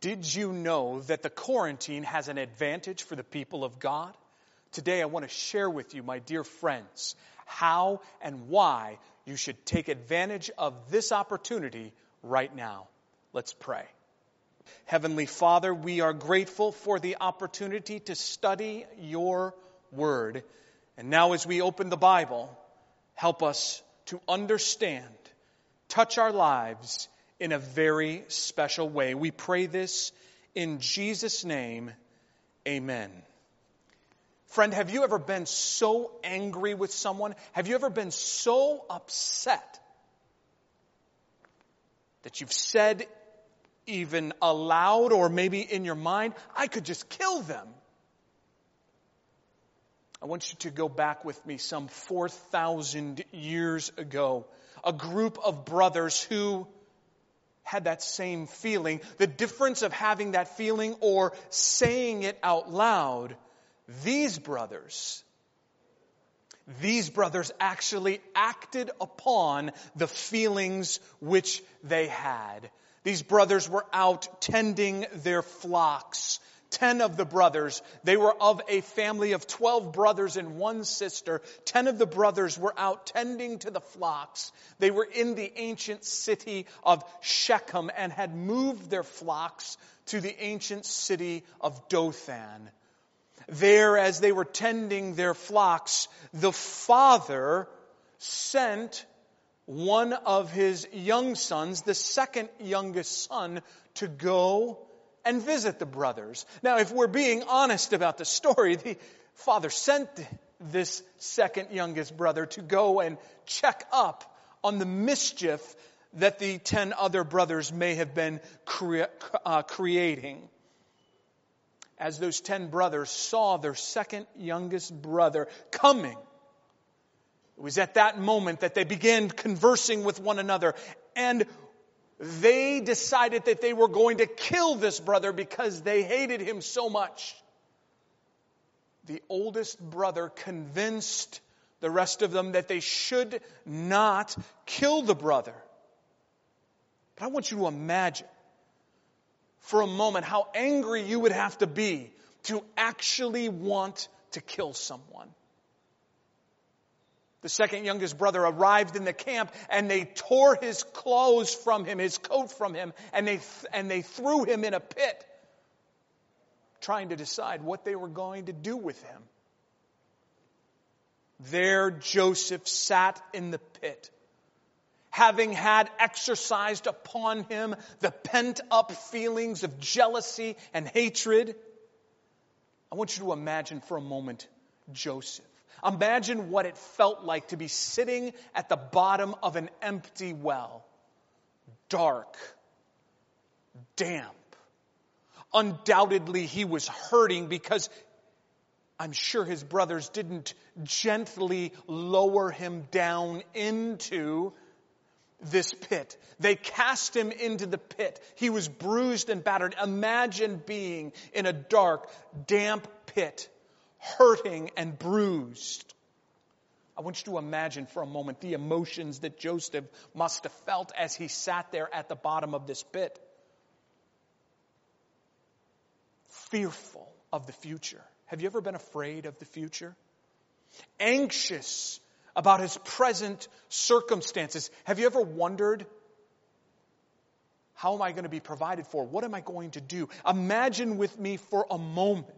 Did you know that the quarantine has an advantage for the people of God? Today I want to share with you, my dear friends, how and why you should take advantage of this opportunity right now. Let's pray. Heavenly Father, we are grateful for the opportunity to study your word. And now as we open the Bible, help us to understand, touch our lives in a very special way. We pray this in Jesus' name. Amen. Friend, have you ever been so angry with someone? Have you ever been so upset that you've said even aloud or maybe in your mind, I could just kill them? I want you to go back with me some 4,000 years ago. A group of brothers who had that same feeling. The difference of having that feeling or saying it out loud, these brothers actually acted upon the feelings which they had. These brothers were out tending their flocks. 10 of the brothers, they were of a family of 12 brothers and 1 sister. 10 of the brothers were out tending to the flocks. They were in the ancient city of Shechem and had moved their flocks to the ancient city of Dothan. There, as they were tending their flocks, the father sent one of his young sons, the second youngest son, to go and visit the brothers. Now, if we're being honest about the story, the father sent this second youngest brother to go and check up on the mischief that the 10 other brothers may have been creating. As those 10 brothers saw their second youngest brother coming, it was at that moment that they began conversing with one another, and they decided that they were going to kill this brother because they hated him so much. The oldest brother convinced the rest of them that they should not kill the brother. But I want you to imagine for a moment how angry you would have to be to actually want to kill someone. The second youngest brother arrived in the camp and they tore his clothes from him, his coat from him, and they threw him in a pit, trying to decide what they were going to do with him. There Joseph sat in the pit, having had exercised upon him the pent-up feelings of jealousy and hatred. I want you to imagine for a moment Joseph. Imagine what it felt like to be sitting at the bottom of an empty well. Dark, damp. Undoubtedly, he was hurting because I'm sure his brothers didn't gently lower him down into this pit. They cast him into the pit. He was bruised and battered. Imagine being in a dark, damp pit, hurting and bruised. I want you to imagine for a moment the emotions that Joseph must have felt as he sat there at the bottom of this pit. Fearful of the future. Have you ever been afraid of the future? Anxious about his present circumstances. Have you ever wondered, how am I going to be provided for? What am I going to do? Imagine with me for a moment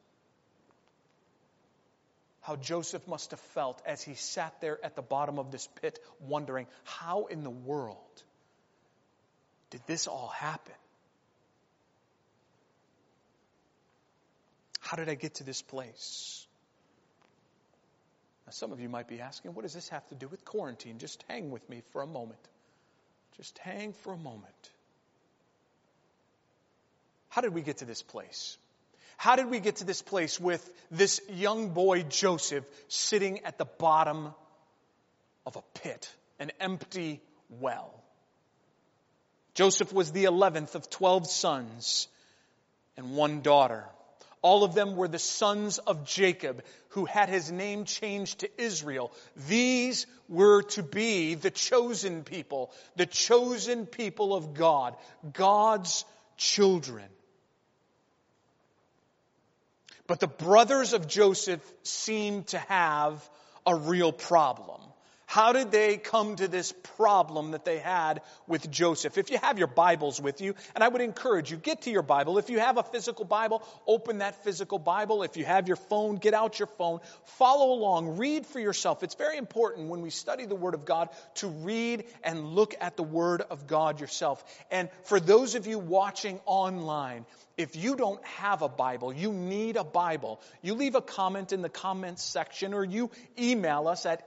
how Joseph must have felt as he sat there at the bottom of this pit wondering, how in the world did this all happen? How did I get to this place? Now, some of you might be asking, what does this have to do with quarantine? Just hang with me for a moment. Just hang for a moment. How did we get to this place? How did we get to this place with this young boy Joseph sitting at the bottom of a pit, an empty well? Joseph was the 11th of 12 sons and 1 daughter. All of them were the sons of Jacob, who had his name changed to Israel. These were to be the chosen people of God, God's children. But the brothers of Joseph seem to have a real problem. How did they come to this problem that they had with Joseph? If you have your Bibles with you, and I would encourage you, get to your Bible. If you have a physical Bible, open that physical Bible. If you have your phone, get out your phone. Follow along. Read for yourself. It's very important when we study the Word of God to read and look at the Word of God yourself. And for those of you watching online, if you don't have a Bible, you need a Bible, you leave a comment in the comments section or you email us at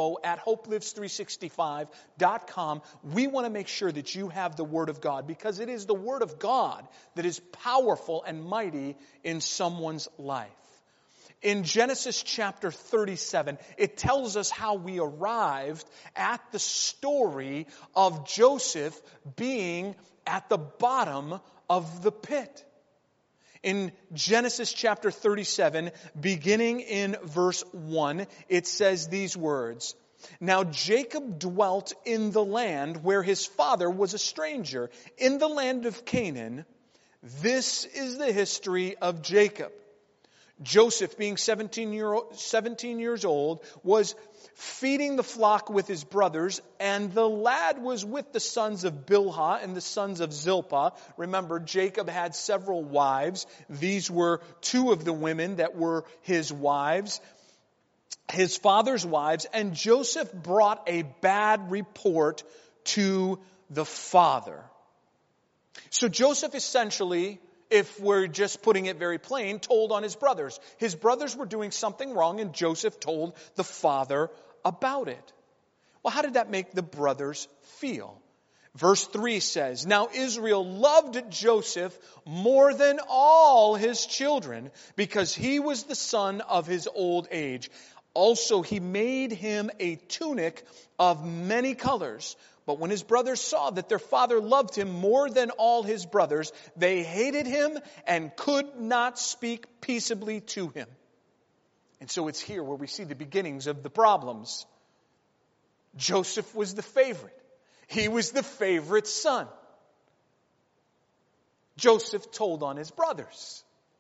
info@hopelives365.com. We want to make sure that you have the Word of God because it is the Word of God that is powerful and mighty in someone's life. In Genesis chapter 37, it tells us how we arrived at the story of Joseph being at the bottom of the pit. In Genesis chapter 37, beginning in verse 1, it says these words, "Now Jacob dwelt in the land where his father was a stranger, in the land of Canaan. This is the history of Jacob. Joseph, being 17 years old, was feeding the flock with his brothers, and the lad was with the sons of Bilhah and the sons of Zilpah." Remember, Jacob had several wives. These were two of the women that were his wives, his father's wives, and Joseph brought a bad report to the father. So Joseph essentially, if we're just putting it very plain, told on his brothers. His brothers were doing something wrong, and Joseph told the father about it. Well, how did that make the brothers feel? Verse 3 says, "Now Israel loved Joseph more than all his children, because he was the son of his old age. Also he made him a tunic of many colors. But when his brothers saw that their father loved him more than all his brothers, they hated him and could not speak peaceably to him." And so it's here where we see the beginnings of the problems. Joseph was the favorite. He was the favorite son. Joseph told on his brothers.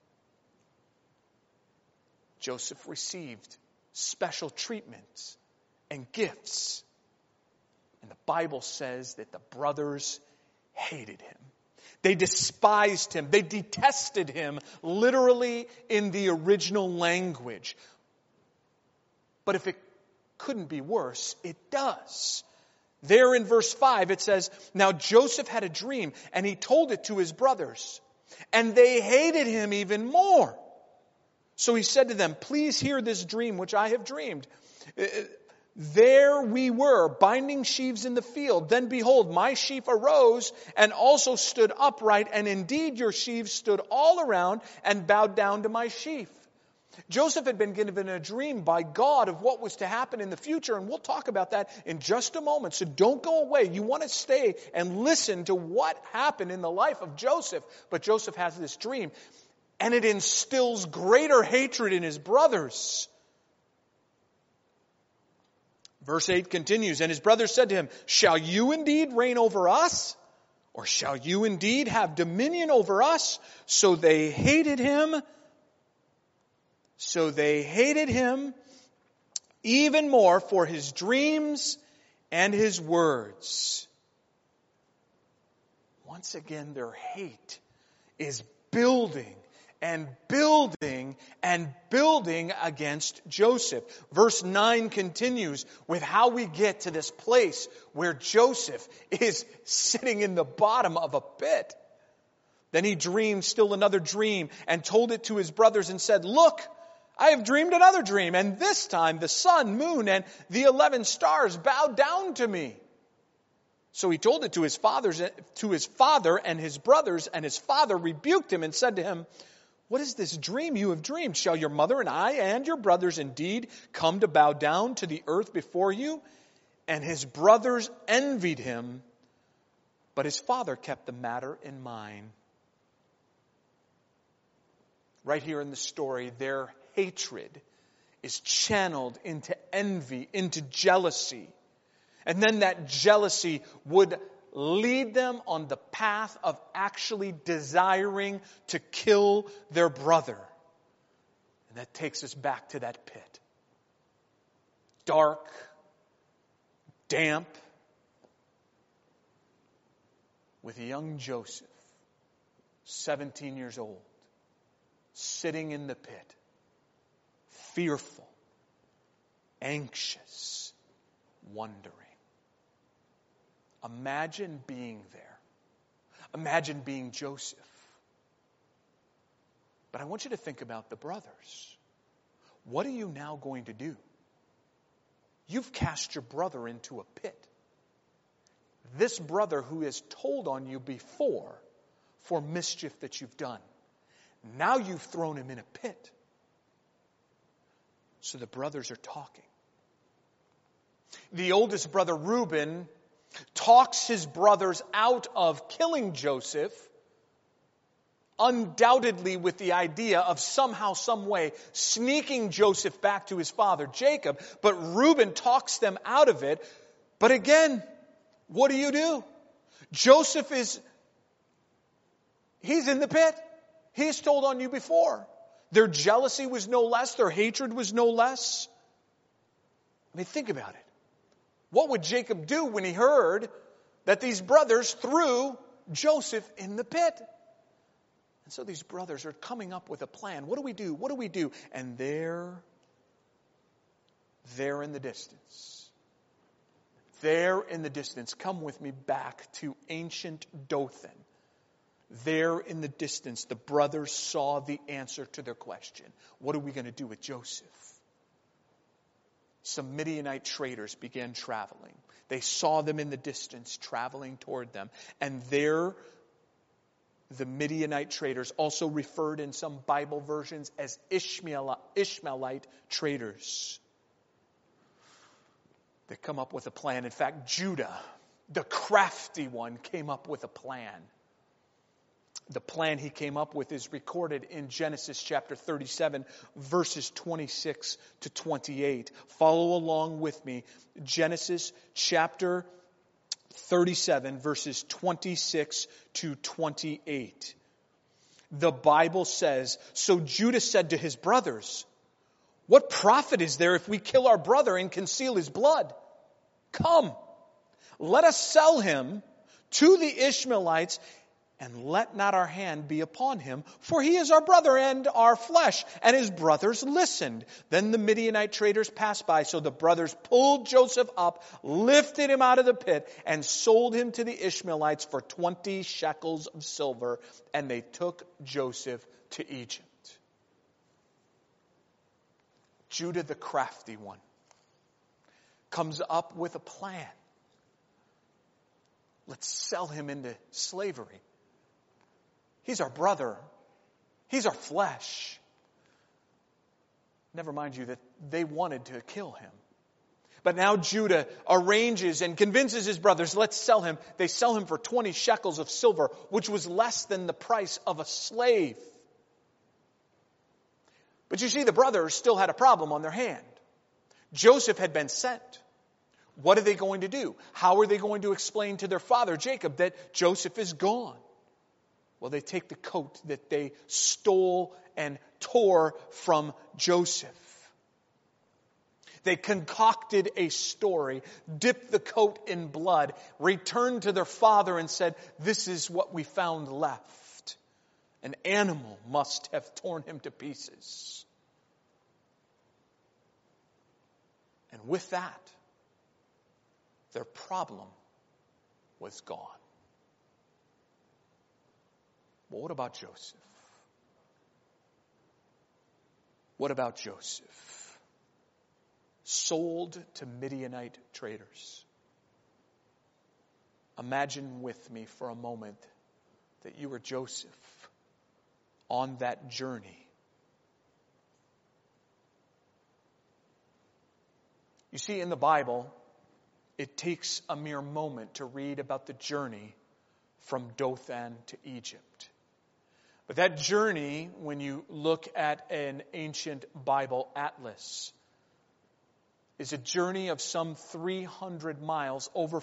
Joseph received special treatments and gifts. And the Bible says that the brothers hated him. They despised him. They detested him, literally in the original language. But if it couldn't be worse, it does. There in verse 5 it says, "Now Joseph had a dream, and he told it to his brothers. And they hated him even more. So he said to them, 'Please hear this dream which I have dreamed. There we were, binding sheaves in the field. Then behold, my sheaf arose and also stood upright, and indeed your sheaves stood all around and bowed down to my sheaf.'" Joseph had been given a dream by God of what was to happen in the future, and we'll talk about that in just a moment. So don't go away. You want to stay and listen to what happened in the life of Joseph. But Joseph has this dream, and it instills greater hatred in his brothers. Verse 8 continues, "And his brothers said to him, 'Shall you indeed reign over us? Or shall you indeed have dominion over us?' So they hated him. Even more for his dreams and his words." Once again, their hate is building and building and building against Joseph. Verse 9 continues with how we get to this place where Joseph is sitting in the bottom of a pit. Then he dreamed still another dream and told it to his brothers and said, "Look, I have dreamed another dream, and this time the sun, moon, and the 11 stars bowed down to me." So he told it to his father and his brothers, and his father rebuked him and said to him, "What is this dream you have dreamed? Shall your mother and I and your brothers indeed come to bow down to the earth before you?" And his brothers envied him, but his father kept the matter in mind. Right here in the story, their hatred is channeled into envy, into jealousy. And then that jealousy would lead them on the path of actually desiring to kill their brother. That takes us back to that pit. Dark, damp, with young Joseph, 17 years old, sitting in the pit, fearful, anxious, wondering. Imagine being there. Imagine being Joseph. But I want you to think about the brothers. What are you now going to do? You've cast your brother into a pit. This brother who has told on you before for mischief that you've done. Now you've thrown him in a pit. So the brothers are talking. The oldest brother, Reuben, talks his brothers out of killing Joseph, undoubtedly with the idea of somehow, some way, sneaking Joseph back to his father, Jacob. But Reuben talks them out of it. But again, what do? Joseph he's in the pit. He's told on you before. Their jealousy was no less. Their hatred was no less. I mean, think about it. What would Jacob do when he heard that these brothers threw Joseph in the pit? And so these brothers are coming up with a plan. What do we do? What do we do? And there in the distance, come with me back to ancient Dothan. There in the distance, the brothers saw the answer to their question. What are we going to do with Joseph? Some Midianite traders began traveling. They saw them in the distance traveling toward them. And there, the Midianite traders, also referred in some Bible versions as Ishmaelite traders. They come up with a plan. In fact, Judah, the crafty one, came up with a plan. The plan he came up with is recorded in Genesis chapter 37, verses 26 to 28. Follow along with me. Genesis chapter 37, verses 26 to 28. The Bible says, "So Judah said to his brothers, 'What profit is there if we kill our brother and conceal his blood? Come, let us sell him to the Ishmaelites, and let not our hand be upon him, for he is our brother and our flesh.' And his brothers listened. Then the Midianite traders passed by. So the brothers pulled Joseph up, lifted him out of the pit, and sold him to the Ishmaelites for 20 shekels of silver. And they took Joseph to Egypt." Judah, the crafty one, comes up with a plan. Let's sell him into slavery. He's our brother. He's our flesh. Never mind you that they wanted to kill him. But now Judah arranges and convinces his brothers, let's sell him. They sell him for 20 shekels of silver, which was less than the price of a slave. But you see, the brothers still had a problem on their hand. Joseph had been sent. What are they going to do? How are they going to explain to their father, Jacob, that Joseph is gone? Well, they take the coat that they stole and tore from Joseph. They concocted a story, dipped the coat in blood, returned to their father and said, "This is what we found left. An animal must have torn him to pieces." And with that, their problem was gone. But what about Joseph? What about Joseph? Sold to Midianite traders. Imagine with me for a moment that you were Joseph on that journey. You see, in the Bible, it takes a mere moment to read about the journey from Dothan to Egypt. But that journey, when you look at an ancient Bible atlas, is a journey of some 300 miles, over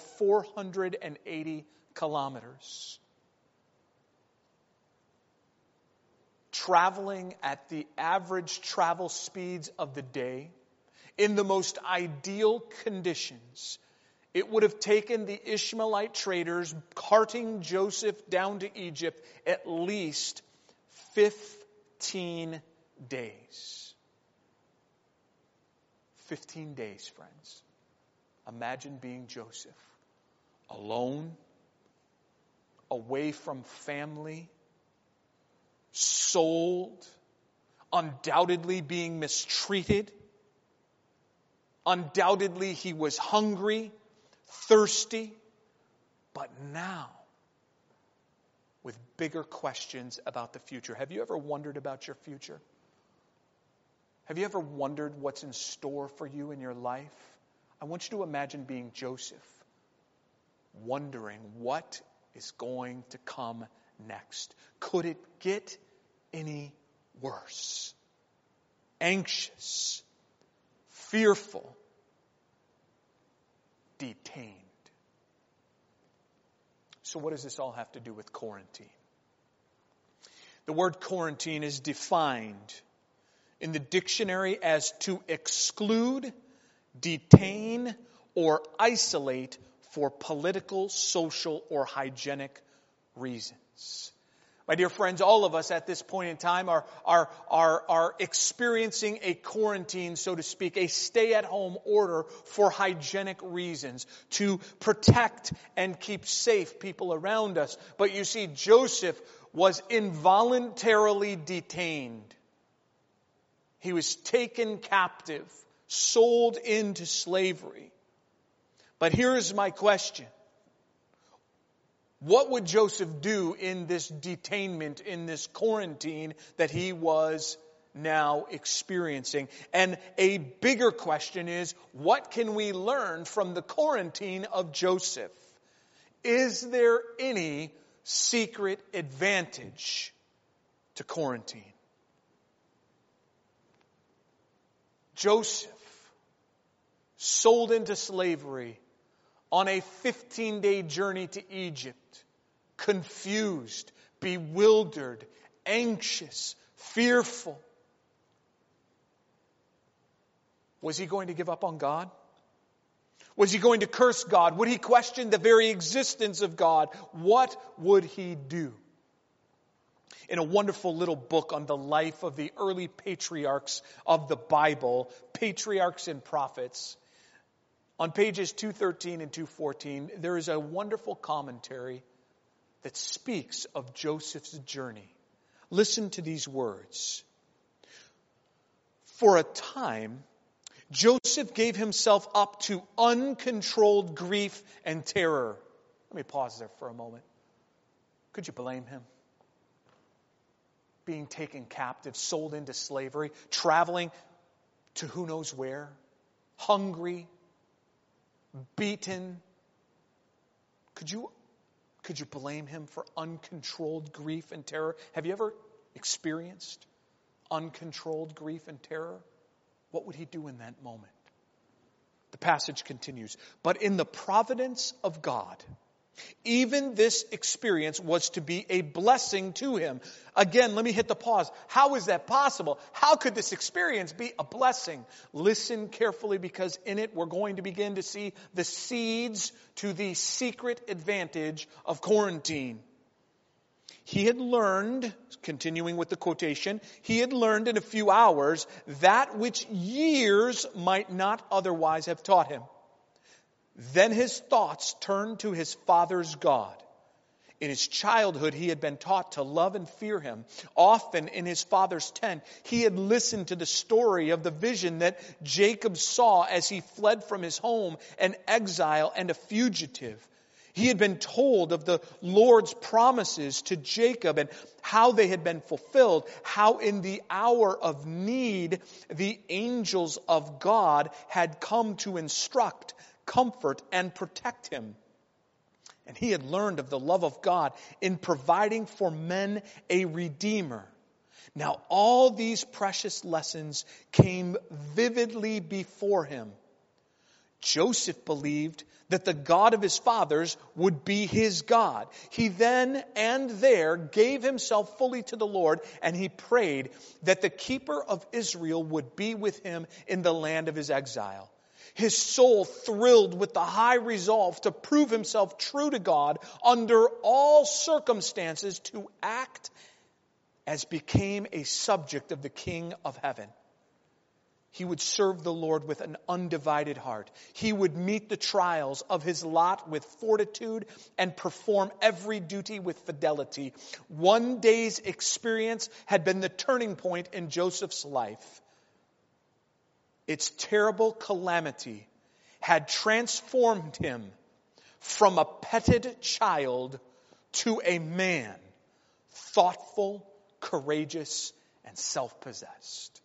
480 kilometers. traveling at the average travel speeds of the day, in the most ideal conditions, it would have taken the Ishmaelite traders carting Joseph down to Egypt at least 15 days. 15 days, friends. Imagine being Joseph, alone, away from family, sold, undoubtedly being mistreated. Undoubtedly he was hungry, thirsty, but now with bigger questions about the future. Have you ever wondered about your future? Have you ever wondered what's in store for you in your life? I want you to imagine being Joseph, wondering what is going to come next. Could it get any worse? Anxious, fearful, detained. So what does this all have to do with quarantine? The word quarantine is defined in the dictionary as to exclude, detain, or isolate for political, social, or hygienic reasons. My dear friends, all of us at this point in time are experiencing a quarantine, so to speak, a stay-at-home order for hygienic reasons, to protect and keep safe people around us. But you see, Joseph was involuntarily detained. He was taken captive, sold into slavery. But here's my question. What would Joseph do in this detainment, in this quarantine that he was now experiencing? And a bigger question is, what can we learn from the quarantine of Joseph? Is there any secret advantage to quarantine? Joseph, sold into slavery, on a 15-day journey to Egypt, confused, bewildered, anxious, fearful. Was he going to give up on God? Was he going to curse God? Would he question the very existence of God? What would he do? In a wonderful little book on the life of the early patriarchs of the Bible, Patriarchs and Prophets, on pages 213 and 214, there is a wonderful commentary that speaks of Joseph's journey. Listen to these words. For a time, Joseph gave himself up to uncontrolled grief and terror. Let me pause there for a moment. Could you blame him? Being taken captive, sold into slavery, traveling to who knows where, hungry, beaten. Could you blame him for uncontrolled grief and terror? Have you ever experienced uncontrolled grief and terror? What would he do in that moment? The passage continues. But in the providence of God, even this experience was to be a blessing to him. Again, let me hit the pause. How is that possible? How could this experience be a blessing? Listen carefully, because in it we're going to begin to see the seeds to the secret advantage of quarantine. He had learned, continuing with the quotation, he had learned in a few hours that which years might not otherwise have taught him. Then his thoughts turned to his father's God. In his childhood, he had been taught to love and fear him. Often in his father's tent, he had listened to the story of the vision that Jacob saw as he fled from his home, an exile and a fugitive. He had been told of the Lord's promises to Jacob and how they had been fulfilled, how in the hour of need, the angels of God had come to instruct, comfort, and protect him. And he had learned of the love of God in providing for men a Redeemer. Now all these precious lessons came vividly before him. Joseph believed that the God of his fathers would be his God. He then and there gave himself fully to the Lord, and he prayed that the keeper of Israel would be with him in the land of his exile. His soul thrilled with the high resolve to prove himself true to God under all circumstances, to act as became a subject of the King of heaven. He would serve the Lord with an undivided heart. He would meet the trials of his lot with fortitude and perform every duty with fidelity. One day's experience had been the turning point in Joseph's life. Its terrible calamity had transformed him from a petted child to a man, thoughtful, courageous, and self-possessed.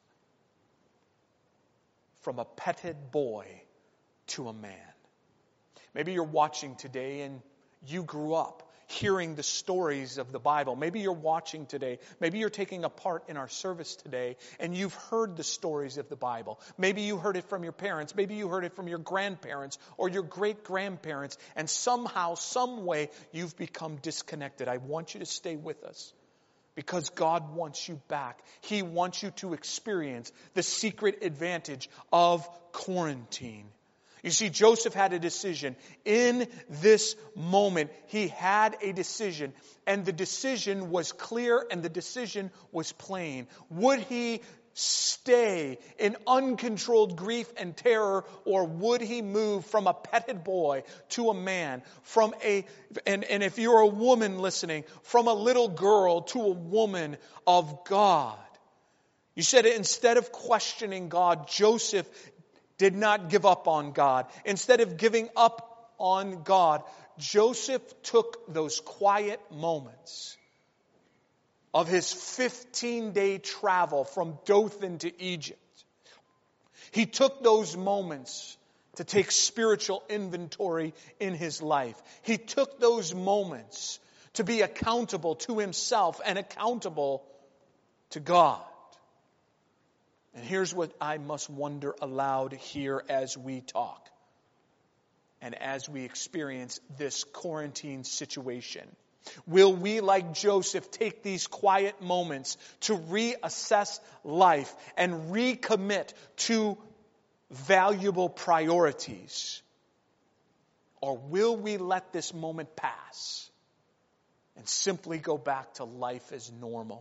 From a petted boy to a man. Maybe you're watching today and you grew up hearing the stories of the Bible. Maybe you're watching today. Maybe you're taking a part in our service today and you've heard the stories of the Bible. Maybe you heard it from your parents. Maybe you heard it from your grandparents or your great-grandparents. And somehow, some way, you've become disconnected. I want you to stay with us. Because God wants you back. He wants you to experience the secret advantage of quarantine. You see, Joseph had a decision. In this moment, he had a decision. And the decision was clear and the decision was plain. Would he stay in uncontrolled grief and terror, or would he move from a petted boy to a man, and if you're a woman listening, from a little girl to a woman of God? You said instead of questioning God, Joseph did not give up on God. Instead of giving up on God, Joseph took those quiet moments of his 15-day travel from Dothan to Egypt. He took those moments to take spiritual inventory in his life. He took those moments to be accountable to himself and accountable to God. And here's what I must wonder aloud here as we talk and as we experience this quarantine situation. Will we, like Joseph, take these quiet moments to reassess life and recommit to valuable priorities? Or will we let this moment pass and simply go back to life as normal?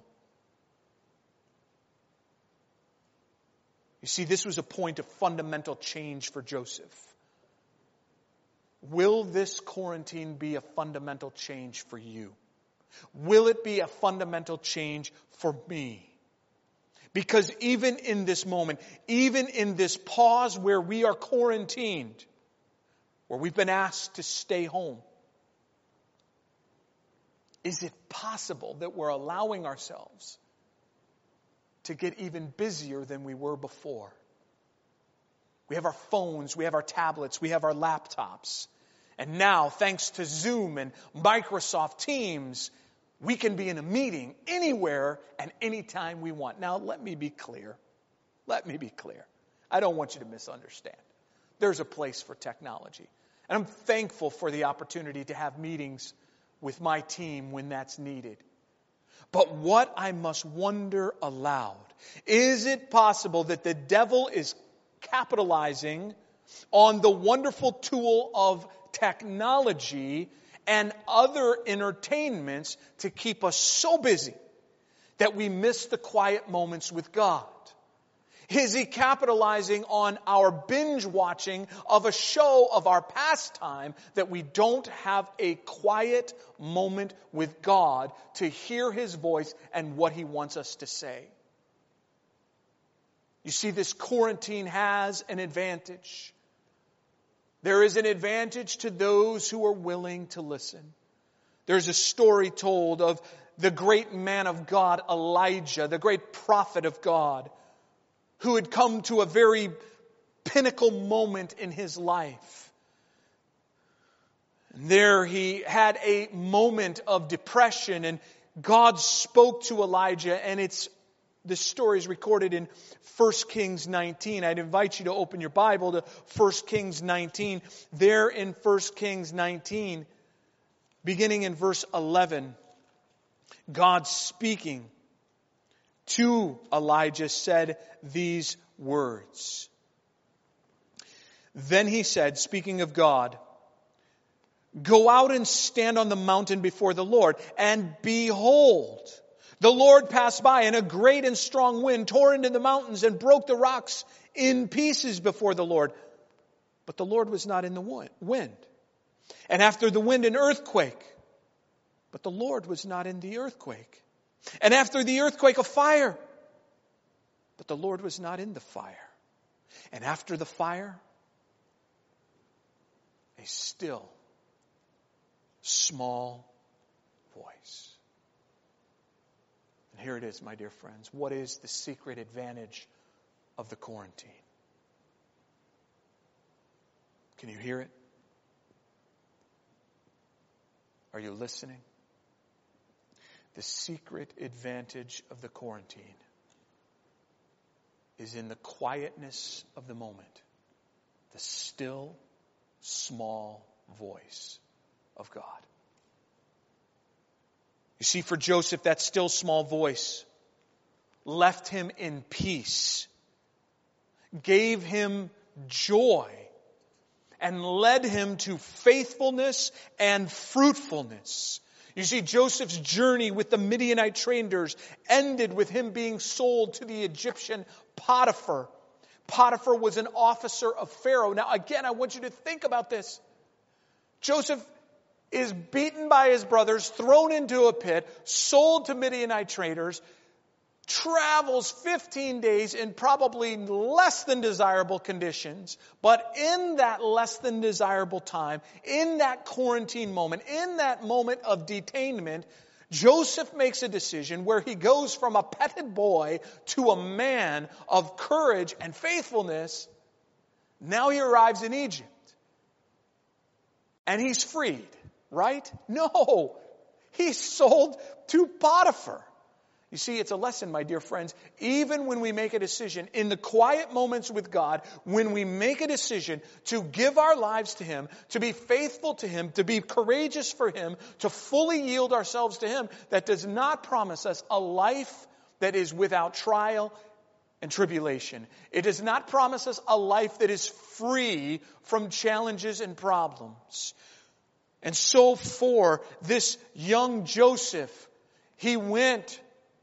You see, this was a point of fundamental change for Joseph. Will this quarantine be a fundamental change for you? Will it be a fundamental change for me? Because even in this moment, even in this pause where we are quarantined, where we've been asked to stay home, is it possible that we're allowing ourselves to get even busier than we were before? We have our phones, we have our tablets, we have our laptops. And now, thanks to Zoom and Microsoft Teams, we can be in a meeting anywhere and anytime we want. Now, let me be clear. Let me be clear. I don't want you to misunderstand. There's a place for technology. And I'm thankful for the opportunity to have meetings with my team when that's needed. But what I must wonder aloud, is it possible that the devil is capitalizing on the wonderful tool of technology and other entertainments to keep us so busy that we miss the quiet moments with God? Is he capitalizing on our binge watching of a show of our pastime that we don't have a quiet moment with God to hear his voice and what he wants us to say? You see, this quarantine has an advantage. There is an advantage to those who are willing to listen. There's a story told of the great man of God, Elijah, the great prophet of God, who had come to a very pinnacle moment in his life. And there he had a moment of depression, and God spoke to Elijah, and it's This story is recorded in 1 Kings 19. I'd invite you to open your Bible to 1 Kings 19. There in 1 Kings 19, beginning in verse 11, God speaking to Elijah said these words. Then he said, speaking of God, "Go out and stand on the mountain before the Lord, and behold, the Lord passed by, and a great and strong wind tore into the mountains and broke the rocks in pieces before the Lord. But the Lord was not in the wind. And after the wind, an earthquake. But the Lord was not in the earthquake. And after the earthquake, a fire. But the Lord was not in the fire. And after the fire, a still, small voice." And here it is, my dear friends. What is the secret advantage of the quarantine? Can you hear it? Are you listening? The secret advantage of the quarantine is in the quietness of the moment, the still, small voice of God. You see, for Joseph, that still small voice left him in peace, gave him joy, and led him to faithfulness and fruitfulness. You see, Joseph's journey with the Midianite traders ended with him being sold to the Egyptian Potiphar. Potiphar was an officer of Pharaoh. Now, again, I want you to think about this. Joseph is beaten by his brothers, thrown into a pit, sold to Midianite traders, travels 15 days in probably less than desirable conditions. But in that less than desirable time, in that quarantine moment, in that moment of detainment, Joseph makes a decision where he goes from a petted boy to a man of courage and faithfulness. Now he arrives in Egypt. And he's freed, right? No, he's sold to Potiphar. You see, it's a lesson, my dear friends. Even when we make a decision, in the quiet moments with God, when we make a decision to give our lives to Him, to be faithful to Him, to be courageous for Him, to fully yield ourselves to Him, that does not promise us a life that is without trial and tribulation. It does not promise us a life that is free from challenges and problems. And so for this young Joseph, he went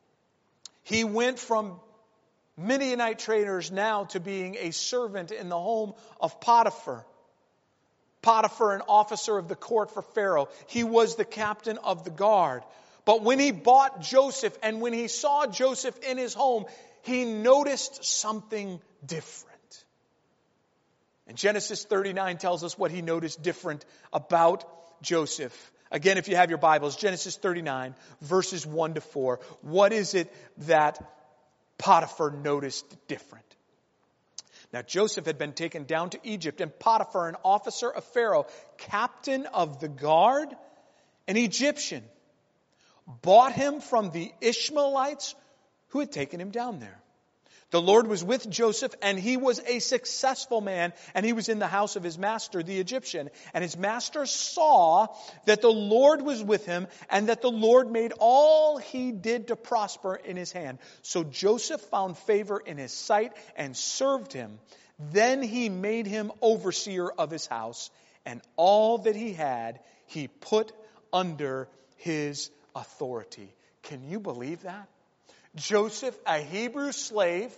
from Midianite traders now to being a servant in the home of Potiphar. Potiphar, an officer of the court for Pharaoh. He was the captain of the guard. But when he bought Joseph and when he saw Joseph in his home, he noticed something different. And Genesis 39 tells us what he noticed different about Joseph. Again, if you have your Bibles, Genesis 39, verses 1 to 4. What is it that Potiphar noticed different? Now, Joseph had been taken down to Egypt, and Potiphar, an officer of Pharaoh, captain of the guard, an Egyptian, bought him from the Ishmaelites who had taken him down there. The Lord was with Joseph, and he was a successful man, and he was in the house of his master, the Egyptian. And his master saw that the Lord was with him, and that the Lord made all he did to prosper in his hand. So Joseph found favor in his sight and served him. Then he made him overseer of his house, and all that he had he put under his authority. Can you believe that? Joseph, a Hebrew slave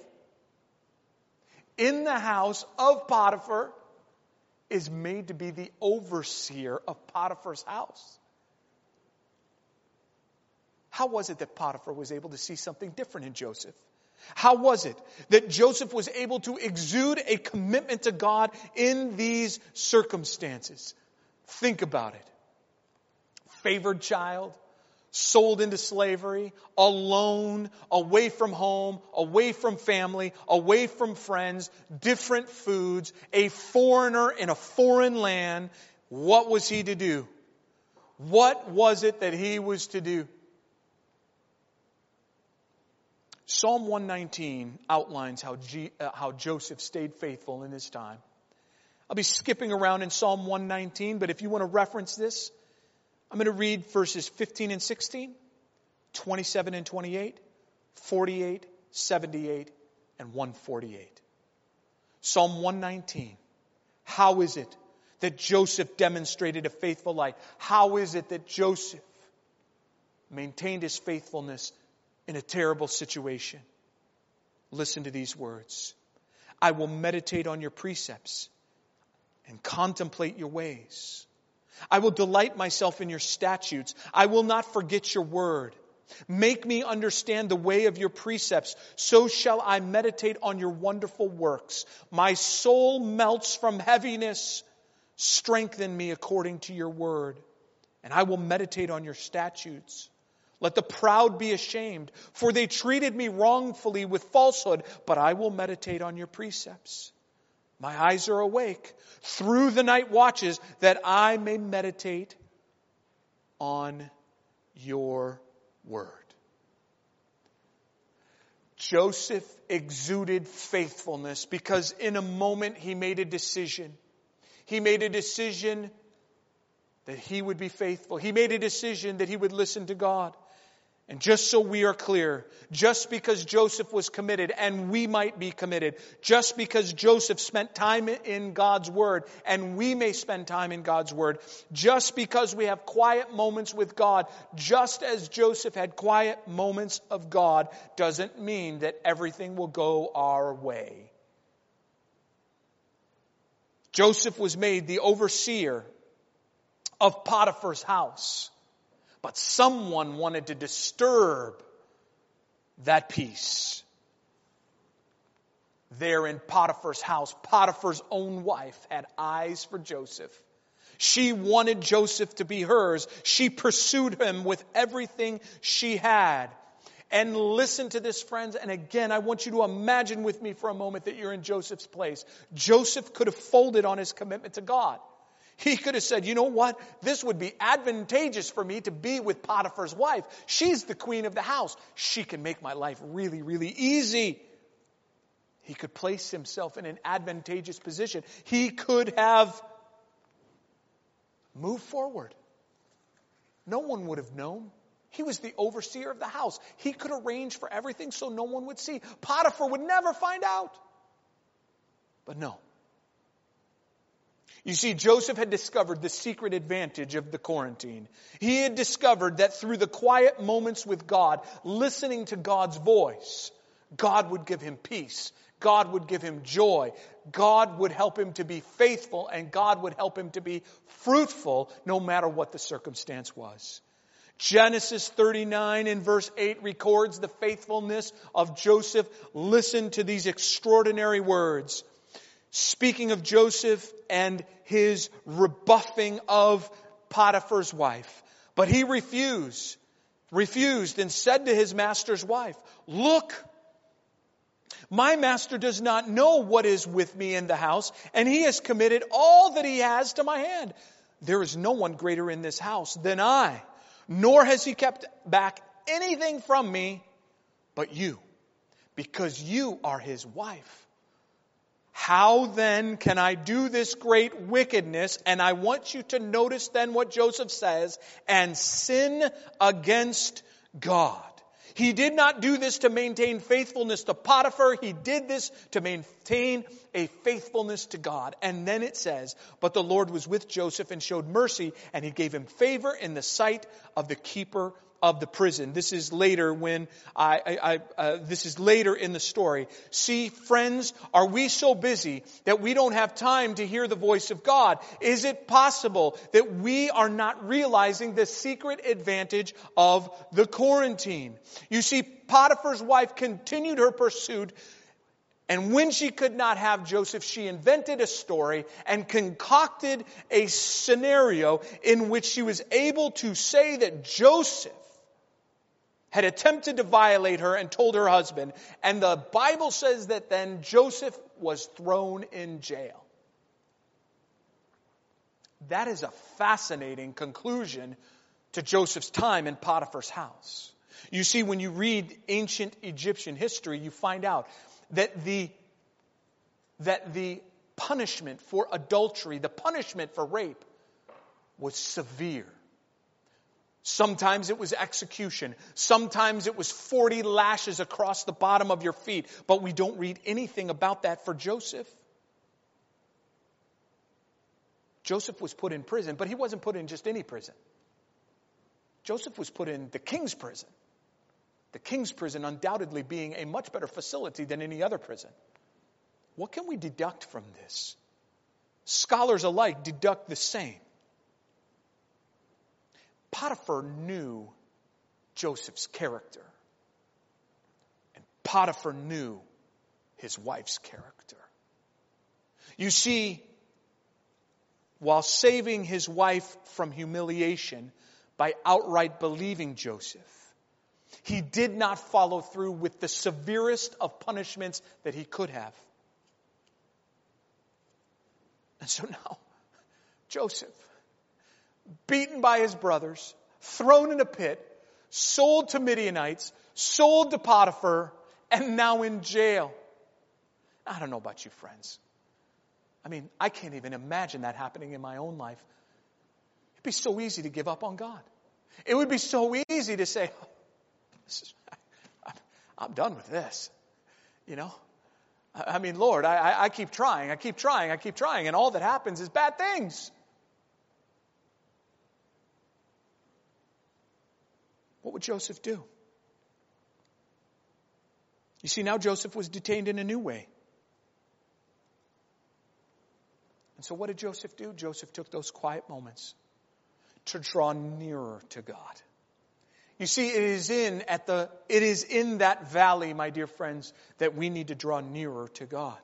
in the house of Potiphar, is made to be the overseer of Potiphar's house. How was it that Potiphar was able to see something different in Joseph? How was it that Joseph was able to exude a commitment to God in these circumstances? Think about it. Favored child, sold into slavery, alone, away from home, away from family, away from friends, different foods, a foreigner in a foreign land. What was he to do? What was it that he was to do? Psalm 119 outlines how Joseph stayed faithful in his time. I'll be skipping around in Psalm 119, but if you want to reference this, I'm going to read verses 15 and 16, 27 and 28, 48, 78, and 148. Psalm 119. How is it that Joseph demonstrated a faithful life? How is it that Joseph maintained his faithfulness in a terrible situation? Listen to these words. I will meditate on your precepts and contemplate your ways. I will delight myself in your statutes. I will not forget your word. Make me understand the way of your precepts. So shall I meditate on your wonderful works. My soul melts from heaviness. Strengthen me according to your word. And I will meditate on your statutes. Let the proud be ashamed, for they treated me wrongfully with falsehood, but I will meditate on your precepts. My eyes are awake through the night watches, that I may meditate on your word. Joseph exuded faithfulness because in a moment he made a decision. He made a decision that he would be faithful. He made a decision that he would listen to God. And just so we are clear, just because Joseph was committed, and we might be committed, just because Joseph spent time in God's Word, and we may spend time in God's Word, just because we have quiet moments with God, just as Joseph had quiet moments of God, doesn't mean that everything will go our way. Joseph was made the overseer of Potiphar's house. But someone wanted to disturb that peace. There in Potiphar's house, Potiphar's own wife had eyes for Joseph. She wanted Joseph to be hers. She pursued him with everything she had. And listen to this, friends. And again, I want you to imagine with me for a moment that you're in Joseph's place. Joseph could have folded on his commitment to God. He could have said, you know what? This would be advantageous for me to be with Potiphar's wife. She's the queen of the house. She can make my life really, really easy. He could place himself in an advantageous position. He could have moved forward. No one would have known. He was the overseer of the house. He could arrange for everything so no one would see. Potiphar would never find out. But no. You see, Joseph had discovered the secret advantage of the quarantine. He had discovered that through the quiet moments with God, listening to God's voice, God would give him peace. God would give him joy. God would help him to be faithful, and God would help him to be fruitful no matter what the circumstance was. Genesis 39 in verse 8 records the faithfulness of Joseph. Listen to these extraordinary words. Speaking of Joseph and his rebuffing of Potiphar's wife. But he refused and said to his master's wife, look, my master does not know what is with me in the house, and he has committed all that he has to my hand. There is no one greater in this house than I, nor has he kept back anything from me but you, because you are his wife. How then can I do this great wickedness? And I want you to notice then what Joseph says, and sin against God. He did not do this to maintain faithfulness to Potiphar. He did this to maintain a faithfulness to God. And then it says, but the Lord was with Joseph and showed mercy, and he gave him favor in the sight of the keeper of the prison. This is later this is later in the story. See, friends, are we so busy that we don't have time to hear the voice of God? Is it possible that we are not realizing the secret advantage of the quarantine? You see, Potiphar's wife continued her pursuit, and when she could not have Joseph, she invented a story and concocted a scenario in which she was able to say that Joseph had attempted to violate her and told her husband. And the Bible says that then Joseph was thrown in jail. That is a fascinating conclusion to Joseph's time in Potiphar's house. You see, when you read ancient Egyptian history, you find out that the punishment for adultery, the punishment for rape, was severe. Sometimes it was execution. Sometimes it was 40 lashes across the bottom of your feet. But we don't read anything about that for Joseph. Joseph was put in prison, but he wasn't put in just any prison. Joseph was put in the king's prison. The king's prison undoubtedly being a much better facility than any other prison. What can we deduct from this? Scholars alike deduct the same. Potiphar knew Joseph's character. And Potiphar knew his wife's character. You see, while saving his wife from humiliation by outright believing Joseph, he did not follow through with the severest of punishments that he could have. And so now, Joseph, beaten by his brothers, thrown in a pit, sold to Midianites, sold to Potiphar, and now in jail. I don't know about you, friends. I mean, I can't even imagine that happening in my own life. It'd be so easy to give up on God. It would be so easy to say, I'm done with this. You know? I mean, Lord, I keep trying, and all that happens is bad things. What would Joseph do? You see, now Joseph was detained in a new way. And so what did Joseph do? Joseph took those quiet moments to draw nearer to God. You see, it is in that valley, my dear friends, that we need to draw nearer to God.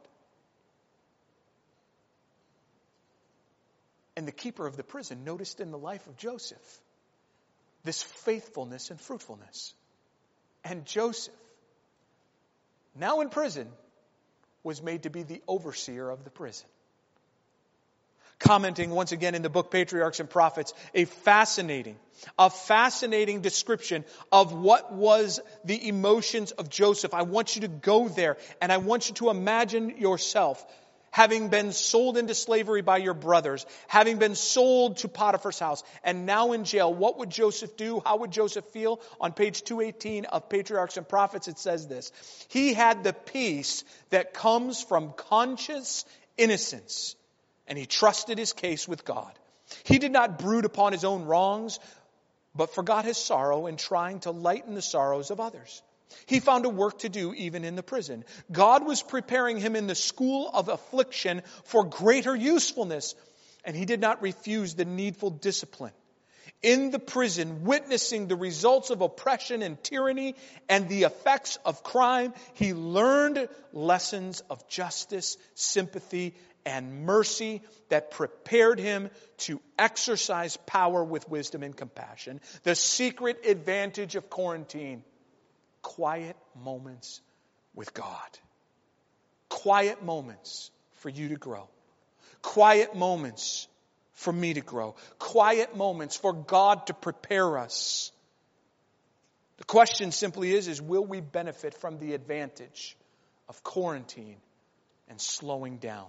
And the keeper of the prison noticed in the life of Joseph this faithfulness and fruitfulness. And Joseph, now in prison, was made to be the overseer of the prison. Commenting once again in the book Patriarchs and Prophets, a fascinating description of what was the emotions of Joseph. I want you to go there and I want you to imagine yourself having been sold into slavery by your brothers, having been sold to Potiphar's house, and now in jail. What would Joseph do? How would Joseph feel? On page 218 of Patriarchs and Prophets, it says this: he had the peace that comes from conscious innocence, and he trusted his case with God. He did not brood upon his own wrongs, but forgot his sorrow in trying to lighten the sorrows of others. He found a work to do even in the prison. God was preparing him in the school of affliction for greater usefulness, and he did not refuse the needful discipline. In the prison, witnessing the results of oppression and tyranny and the effects of crime, he learned lessons of justice, sympathy, and mercy that prepared him to exercise power with wisdom and compassion. The secret advantage of quarantine: quiet moments with God. Quiet moments for you to grow. Quiet moments for me to grow. Quiet moments for God to prepare us. The question simply is will we benefit from the advantage of quarantine and slowing down?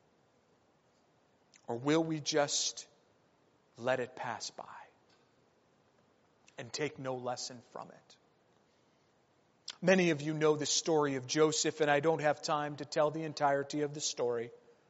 Or will we just let it pass by and take no lesson from it? Many of you know the story of Joseph, and I don't have time to tell the entirety of the story.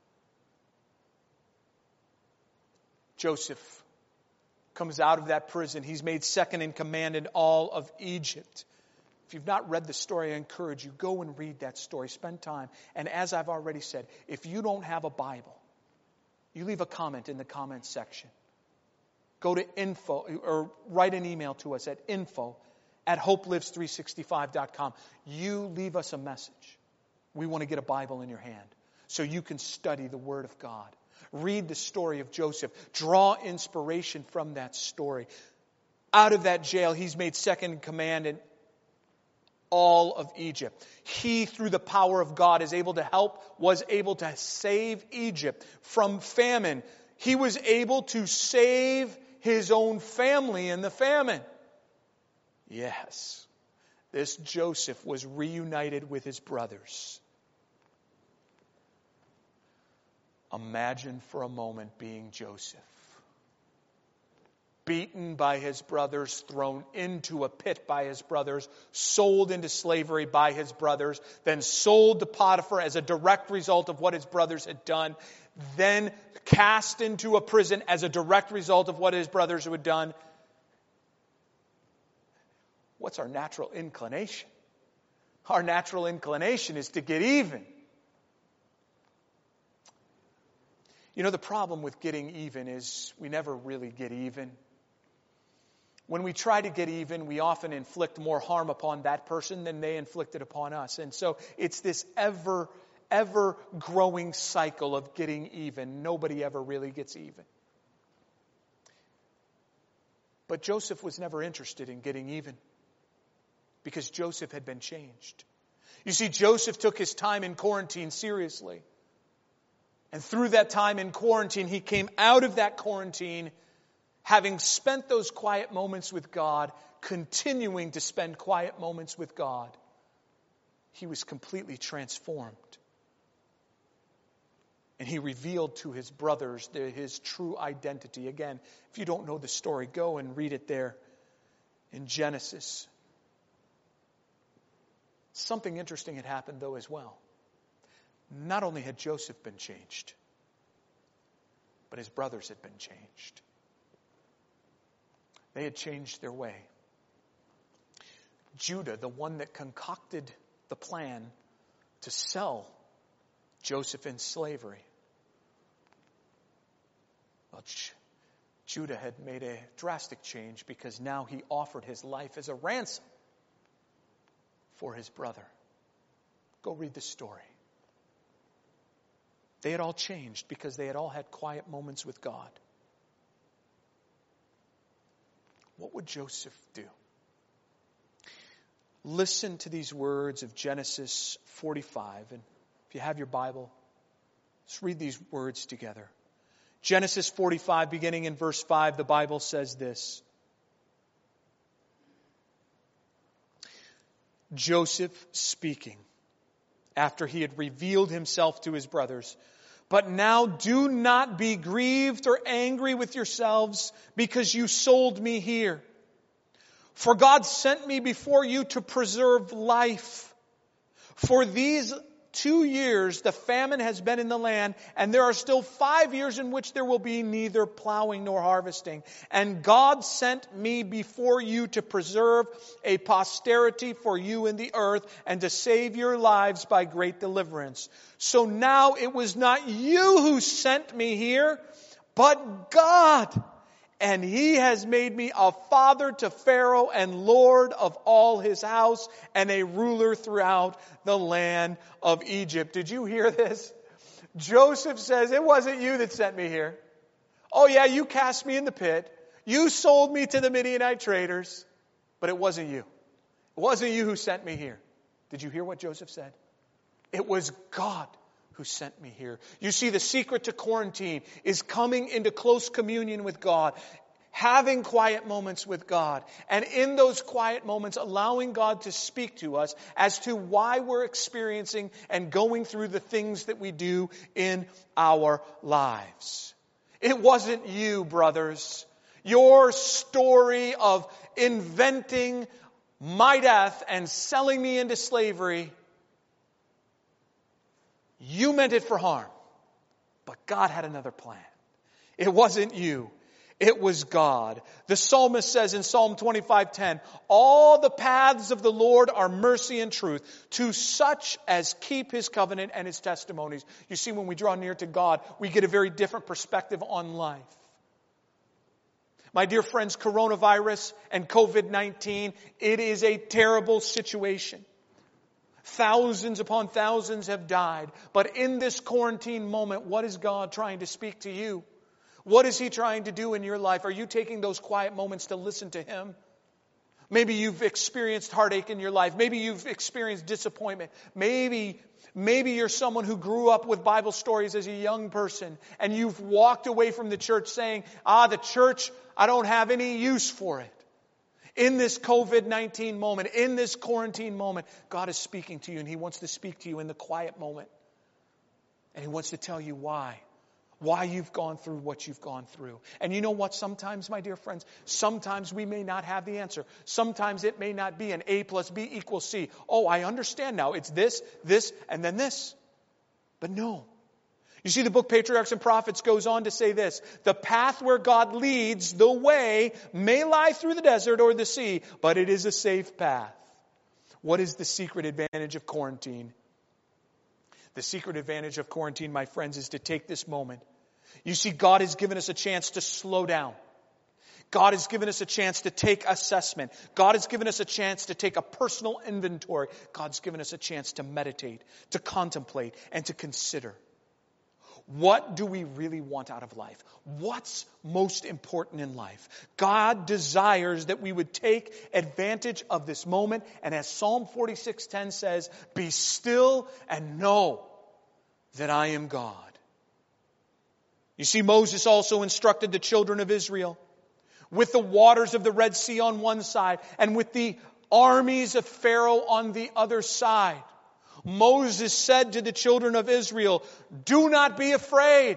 Joseph comes out of that prison. He's made second in command in all of Egypt. If you've not read the story, I encourage you, go and read that story. Spend time. And as I've already said, if you don't have a Bible, you leave a comment in the comments section. Go to info or write an email to us at info@hopelives365.com. You leave us a message. We want to get a Bible in your hand so you can study the Word of God. Read the story of Joseph. Draw inspiration from that story. Out of that jail, he's made second in command in all of Egypt. He, through the power of God, was able to save Egypt from famine. He was able to save his own family in the famine. Yes, this Joseph was reunited with his brothers. Imagine for a moment being Joseph. Beaten by his brothers, thrown into a pit by his brothers, sold into slavery by his brothers, then sold to Potiphar as a direct result of what his brothers had done, then cast into a prison as a direct result of what his brothers had done. What's our natural inclination? Our natural inclination is to get even. You know, the problem with getting even is we never really get even. When we try to get even, we often inflict more harm upon that person than they inflicted upon us. And so it's this ever growing cycle of getting even. Nobody ever really gets even. But Joseph was never interested in getting even because Joseph had been changed. You see, Joseph took his time in quarantine seriously. And through that time in quarantine, he came out of that quarantine having spent those quiet moments with God, continuing to spend quiet moments with God. He was completely transformed. And he revealed to his brothers his true identity. Again, if you don't know the story, go and read it there in Genesis. Something interesting had happened, though, as well. Not only had Joseph been changed, but his brothers had been changed. They had changed their way. Judah, the one that concocted the plan to sell Joseph in slavery. Well, Judah had made a drastic change because now he offered his life as a ransom for his brother. Go read the story. They had all changed because they had all had quiet moments with God. What would Joseph do? Listen to these words of Genesis 45. And if you have your Bible, let's read these words together. Genesis 45, beginning in verse 5, the Bible says this. Joseph speaking, after he had revealed himself to his brothers, "But now do not be grieved or angry with yourselves because you sold me here. For God sent me before you to preserve life. For these 2 years the famine has been in the land, and there are still 5 years in which there will be neither plowing nor harvesting. And God sent me before you to preserve a posterity for you in the earth and to save your lives by great deliverance. So now it was not you who sent me here, but God. And He has made me a father to Pharaoh and Lord of all his house and a ruler throughout the land of Egypt." Did you hear this? Joseph says, it wasn't you that sent me here. Oh yeah, you cast me in the pit. You sold me to the Midianite traders. But it wasn't you. It wasn't you who sent me here. Did you hear what Joseph said? It was God who sent me here. You see, the secret to quarantine is coming into close communion with God, having quiet moments with God, and in those quiet moments allowing God to speak to us as to why we're experiencing and going through the things that we do in our lives. It wasn't you, brothers. Your story of inventing my death and selling me into slavery, you meant it for harm, but God had another plan. It wasn't you. It was God. The psalmist says in Psalm 25:10, "All the paths of the Lord are mercy and truth to such as keep His covenant and His testimonies." You see, when we draw near to God, we get a very different perspective on life. My dear friends, coronavirus and COVID-19, it is a terrible situation. Thousands upon thousands have died. But in this quarantine moment, what is God trying to speak to you? What is He trying to do in your life? Are you taking those quiet moments to listen to Him? Maybe you've experienced heartache in your life. Maybe you've experienced disappointment. Maybe you're someone who grew up with Bible stories as a young person and you've walked away from the church saying, the church, I don't have any use for it. In this COVID-19 moment, in this quarantine moment, God is speaking to you, and He wants to speak to you in the quiet moment. And He wants to tell you why. Why you've gone through what you've gone through. And you know what? Sometimes, my dear friends, sometimes we may not have the answer. Sometimes it may not be an A plus B equals C. Oh, I understand now. It's this, and then this. But no. You see, the book Patriarchs and Prophets goes on to say this: the path where God leads, the way, may lie through the desert or the sea, but it is a safe path. What is the secret advantage of quarantine? The secret advantage of quarantine, my friends, is to take this moment. You see, God has given us a chance to slow down. God has given us a chance to take assessment. God has given us a chance to take a personal inventory. God's given us a chance to meditate, to contemplate, and to consider. What do we really want out of life? What's most important in life? God desires that we would take advantage of this moment. And as Psalm 46:10 says, be still and know that I am God. You see, Moses also instructed the children of Israel with the waters of the Red Sea on one side and with the armies of Pharaoh on the other side. Moses said to the children of Israel, do not be afraid.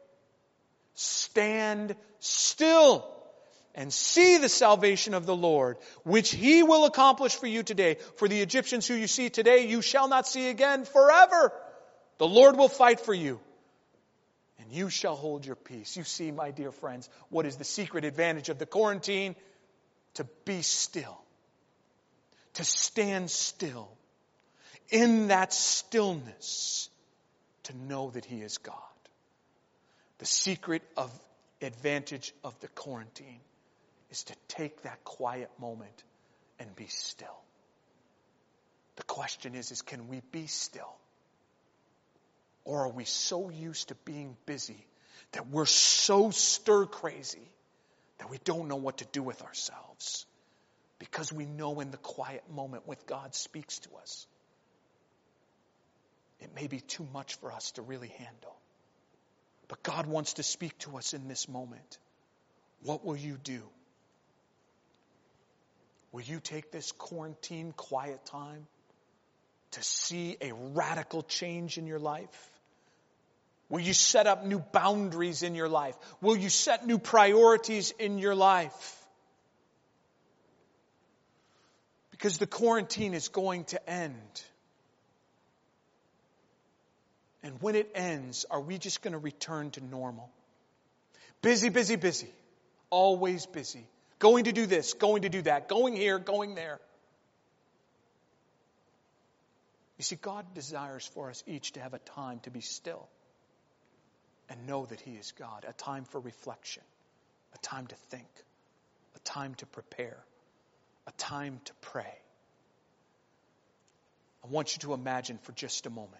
Stand still and see the salvation of the Lord, which He will accomplish for you today. For the Egyptians who you see today, you shall not see again forever. The Lord will fight for you, and you shall hold your peace. You see, my dear friends, what is the secret advantage of the quarantine? To be still. To stand still. In that stillness, to know that He is God. The secret of advantage of the quarantine is to take that quiet moment and be still. The question is can we be still? Or are we so used to being busy that we're so stir crazy that we don't know what to do with ourselves? Because we know in the quiet moment when God speaks to us, it may be too much for us to really handle. But God wants to speak to us in this moment. What will you do? Will you take this quarantine quiet time to see a radical change in your life? Will you set up new boundaries in your life? Will you set new priorities in your life? Because the quarantine is going to end. And when it ends, are we just going to return to normal? Busy, busy, busy. Always busy. Going to do this, going to do that, going here, going there. You see, God desires for us each to have a time to be still and know that He is God. A time for reflection, a time to think, a time to prepare, a time to pray. I want you to imagine for just a moment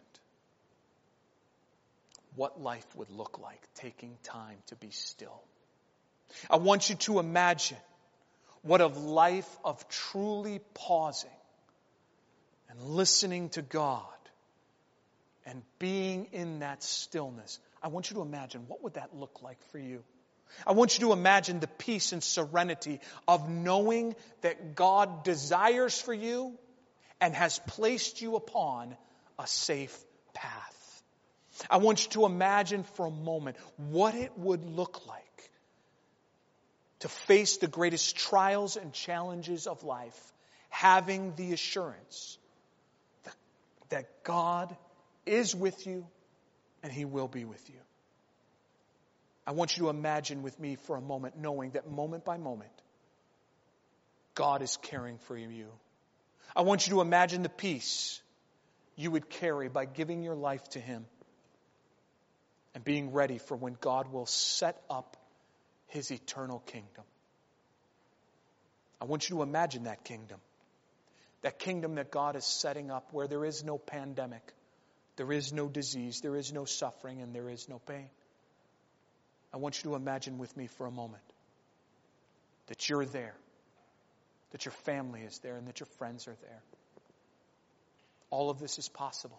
what life would look like taking time to be still. I want you to imagine what a life of truly pausing and listening to God and being in that stillness. I want you to imagine what would that look like for you. I want you to imagine the peace and serenity of knowing that God desires for you and has placed you upon a safe path. I want you to imagine for a moment what it would look like to face the greatest trials and challenges of life, having the assurance that God is with you and He will be with you. I want you to imagine with me for a moment, knowing that moment by moment, God is caring for you. I want you to imagine the peace you would carry by giving your life to Him and being ready for when God will set up His eternal kingdom. I want you to imagine that kingdom that God is setting up where there is no pandemic, there is no disease, there is no suffering, and there is no pain. I want you to imagine with me for a moment that you're there, that your family is there, and that your friends are there. All of this is possible.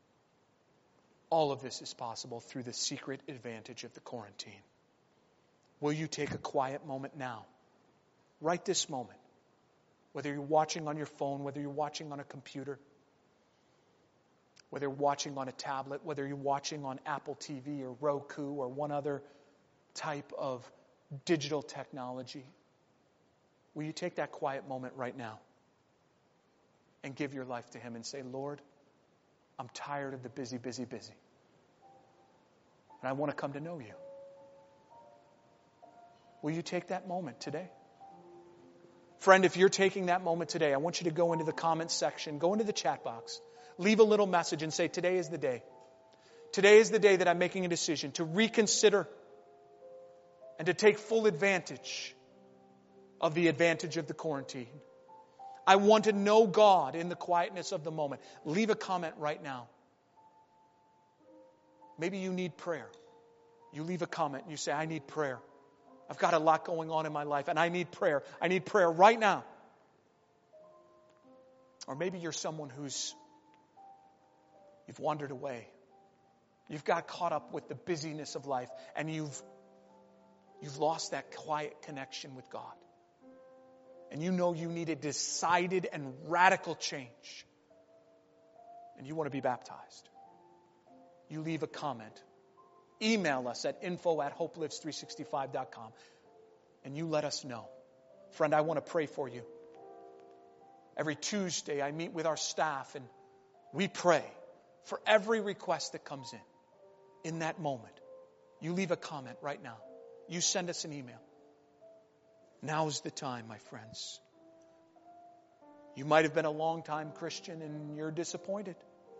All of this is possible through the secret advantage of the quarantine. will you take a quiet moment now? Right this moment. Whether you're watching on your phone, whether you're watching on a computer, whether you're watching on a tablet, whether you're watching on Apple TV or Roku or one other type of digital technology, will you take that quiet moment right now and give your life to Him and say, Lord, I'm tired of the busy, busy, busy. And I want to come to know you. Will you take that moment today? Friend, if you're taking that moment today, I want you to go into the comments section, go into the chat box, leave a little message and say, today is the day. Today is the day that I'm making a decision to reconsider and to take full advantage of the advantage of the quarantine. I want to know God in the quietness of the moment. Leave a comment right now. Maybe you need prayer. You leave a comment and you say, I need prayer. I've got a lot going on in my life and I need prayer. I need prayer right now. Or maybe you're someone you've wandered away. You've got caught up with the busyness of life and you've lost that quiet connection with God. And you know you need a decided and radical change. And you want to be baptized. You leave a comment. Email us at info@hopelives365.com. And you let us know. Friend, I want to pray for you. Every Tuesday I meet with our staff and we pray for every request that comes in that moment. You leave a comment right now. You send us an email. Now's the time, my friends. You might have been a long-time Christian and you're disappointed.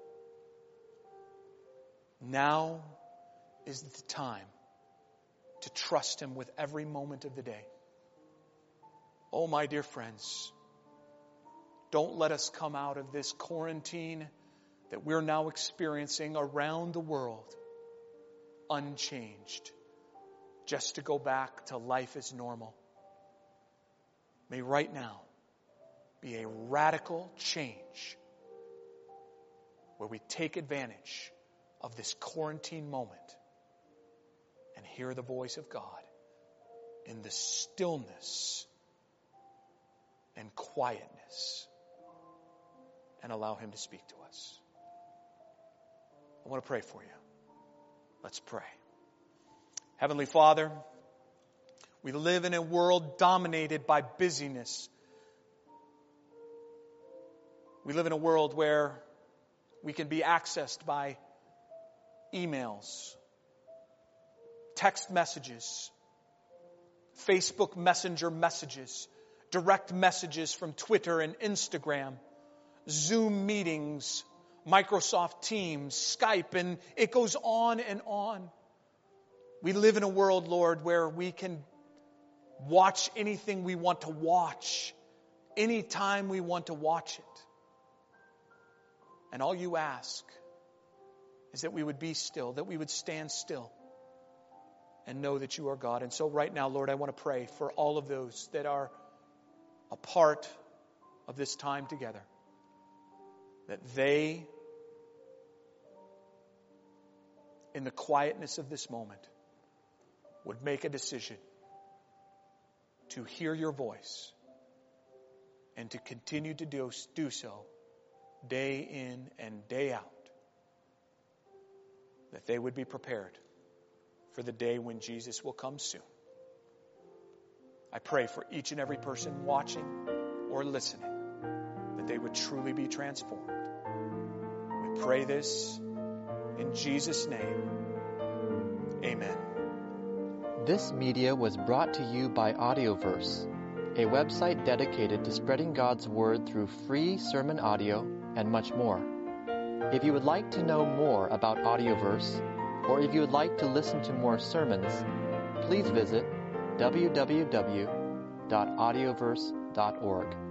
Now is the time to trust Him with every moment of the day. Oh, my dear friends, don't let us come out of this quarantine that we're now experiencing around the world unchanged, just to go back to life as normal. May right now be a radical change where we take advantage of this quarantine moment and hear the voice of God in the stillness and quietness and allow Him to speak to us. I want to pray for you. Let's pray. Heavenly Father, we live in a world dominated by busyness. We live in a world where we can be accessed by emails, text messages, Facebook Messenger messages, direct messages from Twitter and Instagram, Zoom meetings, Microsoft Teams, Skype, and it goes on and on. We live in a world, Lord, where we can watch anything we want to watch, anytime we want to watch it. And all you ask is that we would be still, that we would stand still and know that you are God. And so right now, Lord, I want to pray for all of those that are a part of this time together, that they, in the quietness of this moment, would make a decision to hear your voice and to continue to do so day in and day out, that they would be prepared for the day when Jesus will come soon. I pray for each and every person watching or listening that they would truly be transformed. We pray this in Jesus' name. Amen. This media was brought to you by Audioverse, a website dedicated to spreading God's Word through free sermon audio and much more. If you would like to know more about Audioverse, or if you would like to listen to more sermons, please visit www.audioverse.org.